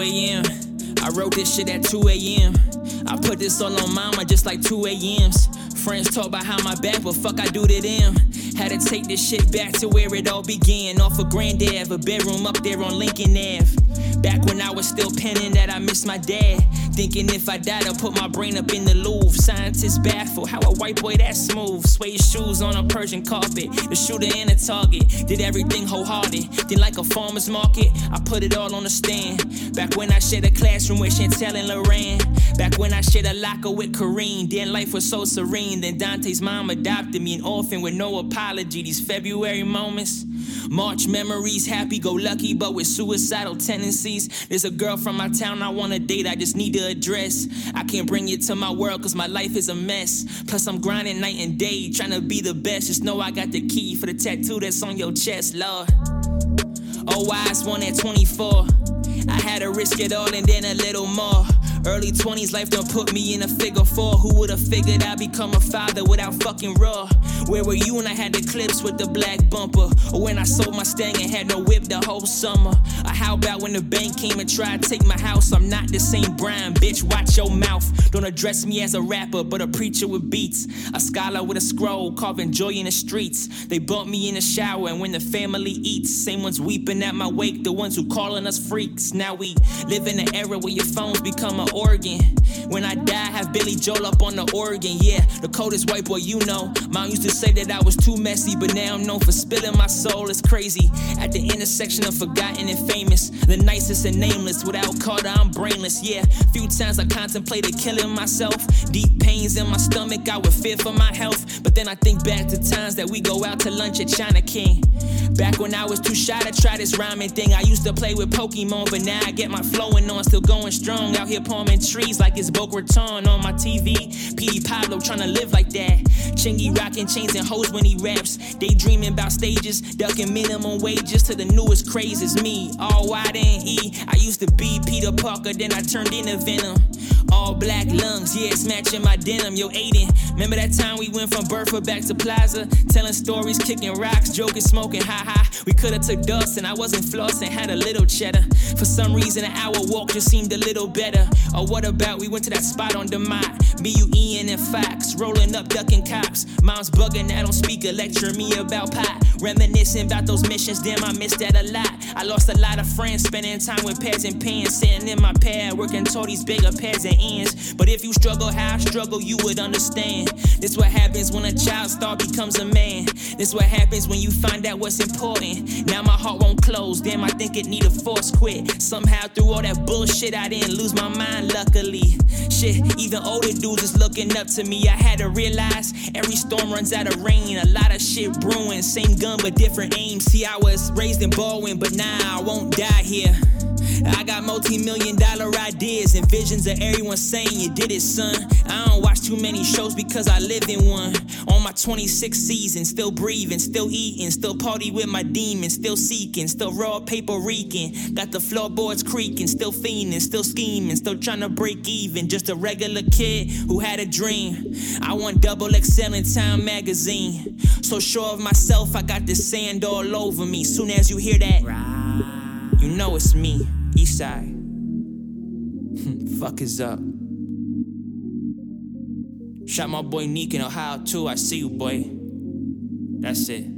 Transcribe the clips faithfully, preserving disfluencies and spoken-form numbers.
a.m. I wrote this shit at two a.m. I put this all on mama just like two a.m.s. Friends talk about how my back, but fuck I do to them. Had to take this shit back to where it all began. Off of Grand Ave, a bedroom up there on Lincoln Avenue. Back when I was still penning that I miss my dad. Thinking if I died, I'll put my brain up in the Louvre. Scientists baffled how a white boy that smooth. Suede shoes on a Persian carpet. The shooter and a target. Did everything wholehearted. Then like a farmer's market, I put it all on the stand. Back when I shared a classroom with Chantel and Lorraine. Back when I shared a locker with Kareem. Then life was so serene. Then Dante's mom adopted me, an orphan with no apology. These February moments, March memories, happy-go-lucky but with suicidal tendencies. There's a girl from my town I wanna date, I just need to address. I can't bring you to my world cause my life is a mess. Plus I'm grinding night and day, trying to be the best. Just know I got the key for the tattoo that's on your chest, Lord. Oh, wise one at twenty-four. I had to risk it all and then a little more. Early twenties, life done put me in a figure four. Who would've figured I'd become a father without fucking raw? Where were you when I had the clips with the black bumper? Or when I sold my Stang and had no whip the whole summer? Or how about when the bank came and tried to take my house? I'm not the same Brian, bitch, watch your mouth. Don't address me as a rapper, but a preacher with beats. A scholar with a scroll, carving joy in the streets. They bump me in the shower and when the family eats. Same ones weeping at my wake, the ones who calling us freaks. Now we live in an era where your phones become an organ. When I die, have Billy Joel up on the organ. Yeah, the coldest white boy you know. Mom used to say that I was too messy, but now I'm known for spilling my soul. It's crazy. At the intersection of forgotten and famous, the nicest and nameless. Without Carter, I'm brainless. Yeah, few times I contemplated killing myself. Deep pains in my stomach, I would fear for my health. But then I think back to times that we go out to lunch at China King. Back when I was too shy to try this rhyming thing. I used to play with Pokemon, but now I get my flowing on. Still going strong out here palming trees like it's Boca Raton on my T V. P D Pablo tryna live like that. Chingy rocking chains and hoes when he raps. Daydreaming about stages, ducking minimum wages to the newest crazes. Me, all Y and E. I used to be Peter Parker, then I turned into Venom. All black lungs, yeah, it's matching my denim. Yo, Aiden, remember that time we went from Burford back to Plaza? Telling stories, kicking rocks, joking, smoking, ha ha. We coulda took dust and I wasn't flossing, had a little cheddar. For some reason, an hour walk just seemed a little better. Or what about we went to that spot on DeMott? Me, you, Ian, and Fox, rolling up, ducking cops. Mom's bugging out on speaker, lecturing me about pot. Reminiscing about those missions, damn, I missed that a lot. I lost a lot of friends, spending time with pads and pens. Sitting in my pad, working toward these bigger pads and ends. But if you struggle how I struggle, you would understand. This what happens when a child star becomes a man. This what happens when you find out what's important. Now my heart won't close, damn, I think it need a force quit. Somehow through all that bullshit, I didn't lose my mind, luckily. Shit, even older dudes is looking up to me. I had to realize every storm runs out of rain. A lot of shit brewing, same gun but different aims. See, I was raised in Baldwin, but now I won't die here. I got multi-million dollar ideas and visions of everyone saying you did it, son. I don't watch too many shows because I live in one. On my twenty-sixth season, still breathing, still eating, still party with my demons, still seeking, still raw paper reeking. Got the floorboards creaking, still fiending, still scheming, still trying to break even. Just a regular kid who had a dream. I want double X L in Time magazine. So sure of myself, I got this sand all over me. Soon as you hear that, you know it's me. Eastside. Fuck is up. Shot my boy Neek in Ohio too. I see you, boy. That's it.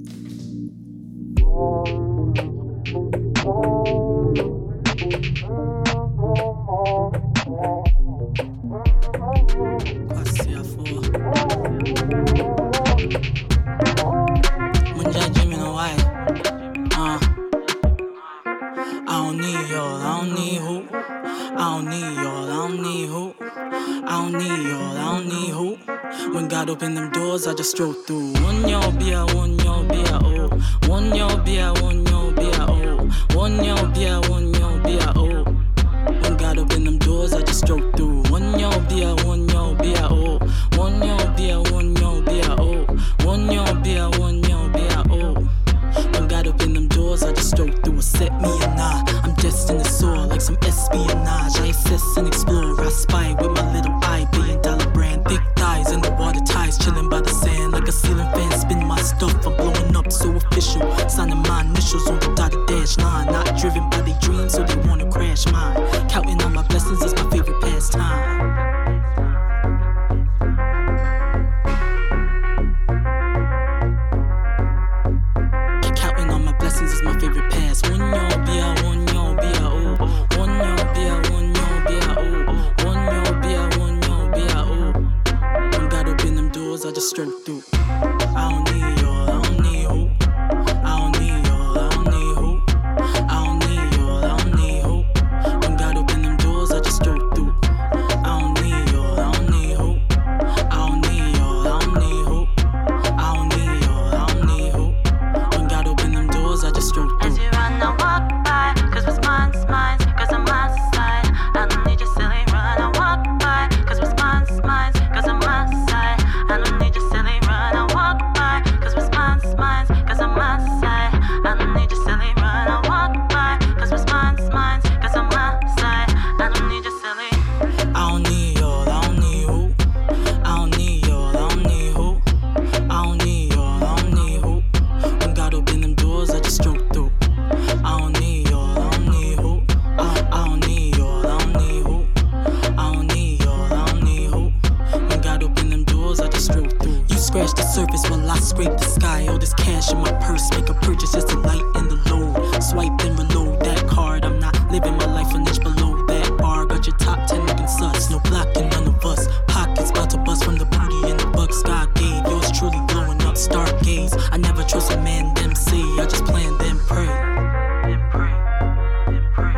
Open them doors, I just stroll through. One yo beer, one yo beer, oh. One yo beer, one yo beer, oh. One yo beer, one yo beer, oh. When God open them doors, I just stroll through. One yo beer, one yo beer, oh. One yo beer, one yo beer, oh. One yo beer, one yo beer, oh. When God open them doors, I just stroll through. Set me and I, I'm destined to soar like some espionage. I assess and explore, I spy with my little eye. Billion dollar brand, thick thighs in the water ties, chilling by the sand like a ceiling fan. Spin my stuff, I'm blowing up, so official. Signing my initials on the dotted dash line. Not driven by their dreams, so they wanna crash mine. I just stroke through. I don't need y'all, I don't need hope. I don't need y'all, I don't need hope. I don't need y'all, I don't need hope. When God open them doors, I just stroke through. I don't need y'all, I don't need hope. I don't need y'all, I don't need hope. I don't need y'all, I don't need hope. When God open them doors, I just stroke through. As you run, I walk by, cause what's mine's mine, cause I'm my side. I don't need your silly run, I walk by, cause what's mine's mine, cause I'm my side. I don't need your silly run, I walk by, cause what's mine's mine, cause I'm my side. I don't need your silly run, I walk by, cause what's mine's mine, cause I'm my side. I don't need your silly. I don't need y'all, I don't need hope. I don't need y'all, I don't need hope. I don't need y'all, I don't need hope. When God open them doors, I just stroke through. I don't need y'all, I don't need hope. I, I don't need y'all, I don't need hope. I don't need y'all, I don't need hope. When God open them doors, I just stroke through. You scratch the surface while I scrape the sky. All this cash in my purse, make a purchase just to lighten the load. Swipe and reload that card. I'm not living my life an inch below that bar. Got your top ten looking sus, no blocking none of us. Pockets about to bust from the booty and the bucks God gave. Yours truly blowing up stargaze. I never trust a man, them say. I just plan, then pray. Then pray, then pray,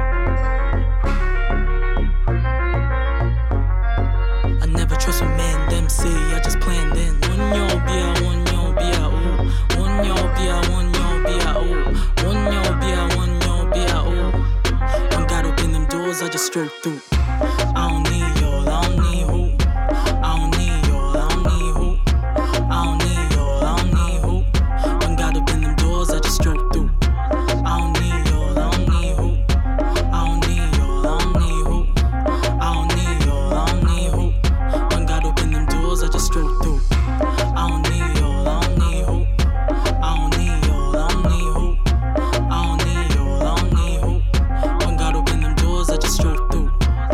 I never trust a man, them say. I just plan, then. One y'all be a, one y'all be a, oh. One y'all be a, one y'all be a, oh. One y'all be a, one y'all be a, oh. When God open them doors, I just stroke through. I don't need y'all, I don't need hope. I don't need y'all, I don't need hope. I don't need y'all, I don't need hope. When God open them doors, I just stroke through. I don't need y'all, I don't need hope. I don't need y'all, I don't need hope. I don't need y'all, I don't need hope. When God open them doors, I just stroke through. I don't need y'all, I don't need hope. I don't need y'all, I don't need hope. I don't need y'all, I don't need hope. When God open them doors, I just stroke through.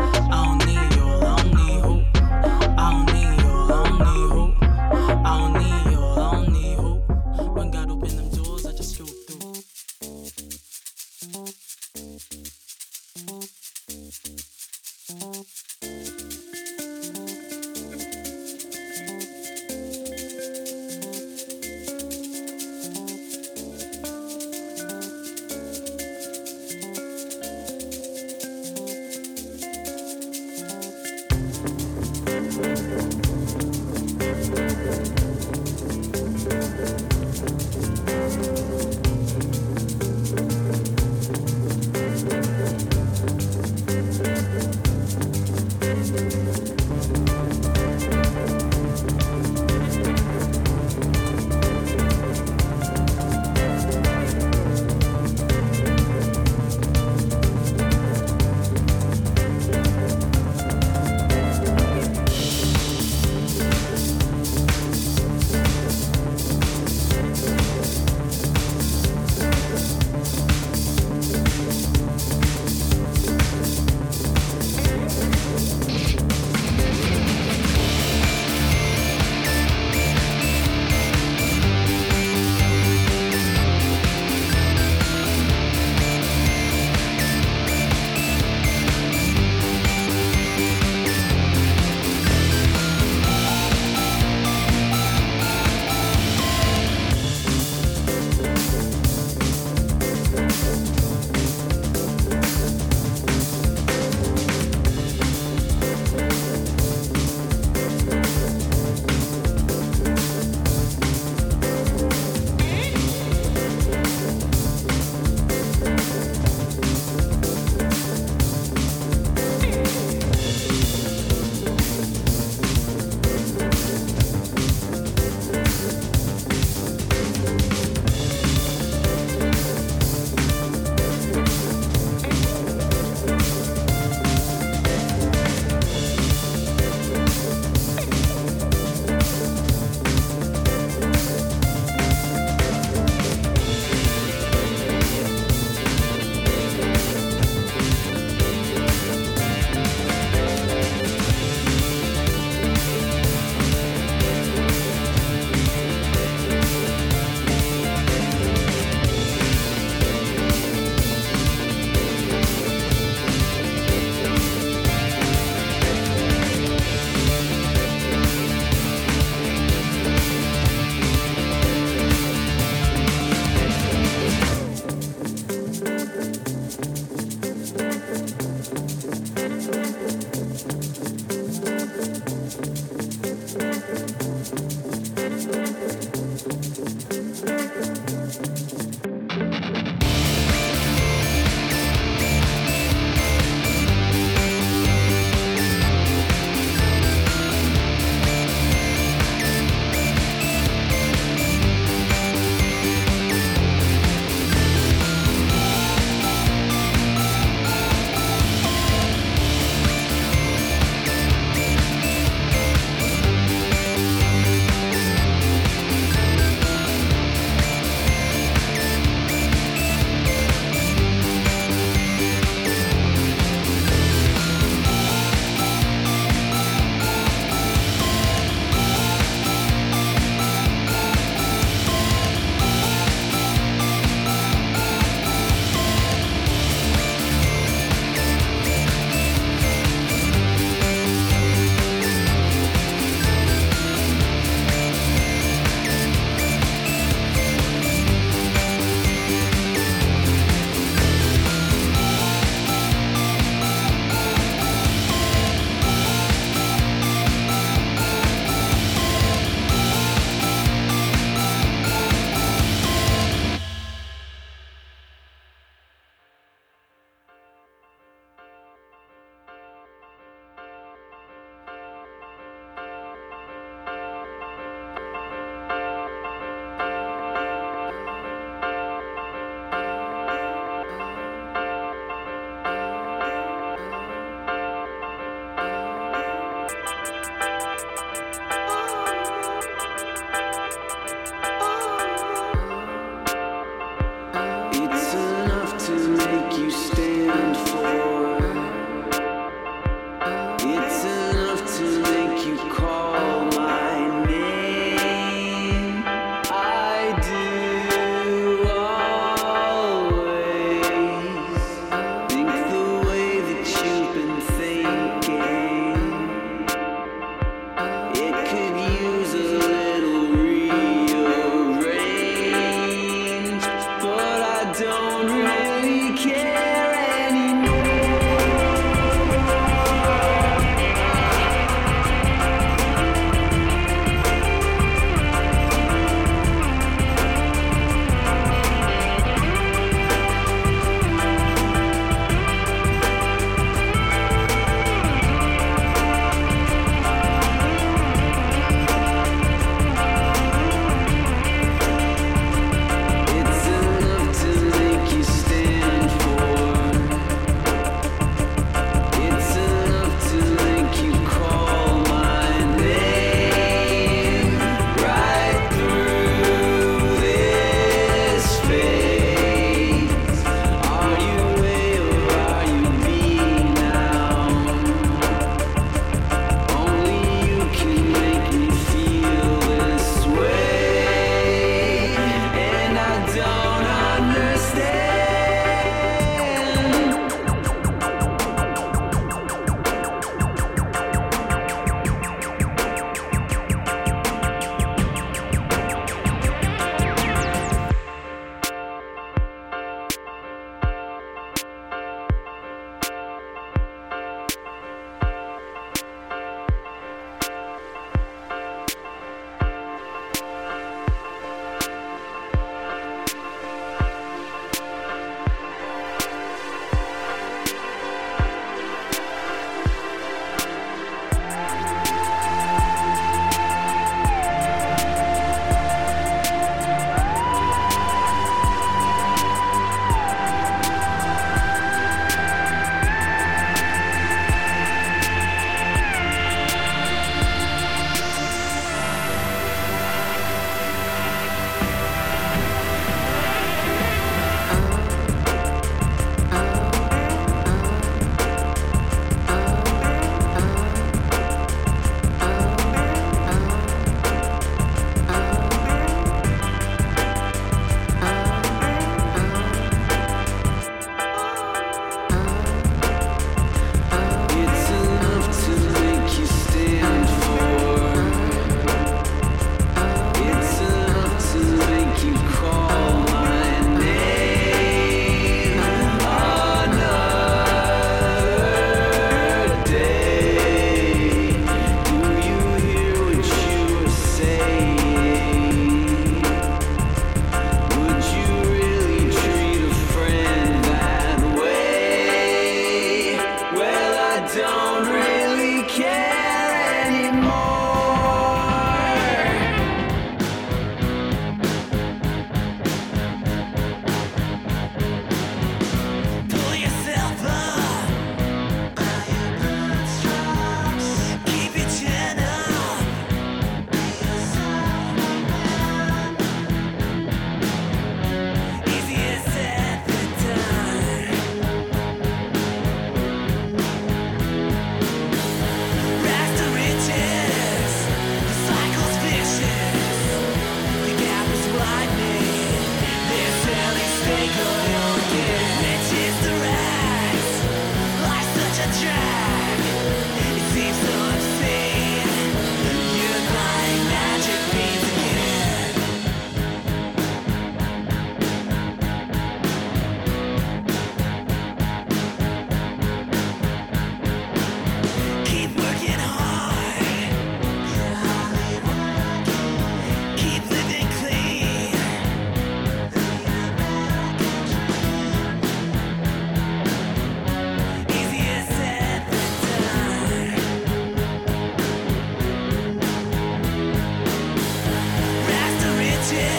Yeah.